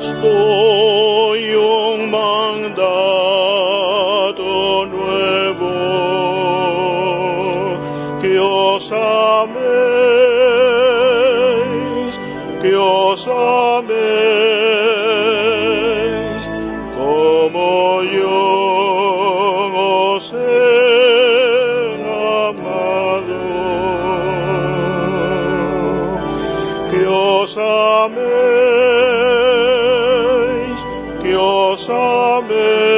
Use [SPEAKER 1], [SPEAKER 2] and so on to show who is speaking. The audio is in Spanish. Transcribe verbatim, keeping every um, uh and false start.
[SPEAKER 1] os doy un mandato nuevo, que os améis, que os améis, como yo os he amado, que os améis, que os améis.